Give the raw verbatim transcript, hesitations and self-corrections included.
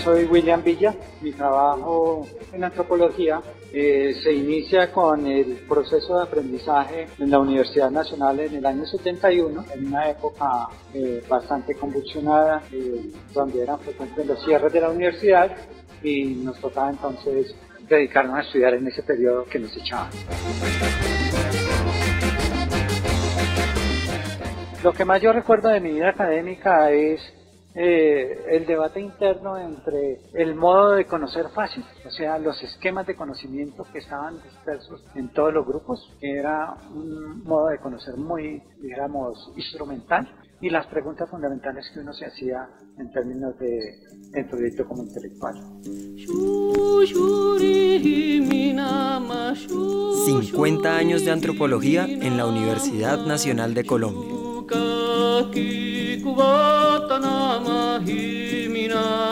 soy William Villa. Mi trabajo en antropología eh, se inicia con el proceso de aprendizaje en la Universidad Nacional en el año setenta y uno, en una época eh, bastante convulsionada, eh, donde eran frecuentes los cierres de la universidad y nos tocaba entonces dedicarnos a estudiar en ese periodo que nos echaban. Lo que más yo recuerdo de mi vida académica es eh, el debate interno entre el modo de conocer fácil, o sea, los esquemas de conocimiento que estaban dispersos en todos los grupos, que era un modo de conocer muy, digamos, instrumental, y las preguntas fundamentales que uno se hacía en términos de, de proyecto como intelectual. cincuenta años de antropología en la Universidad Nacional de Colombia.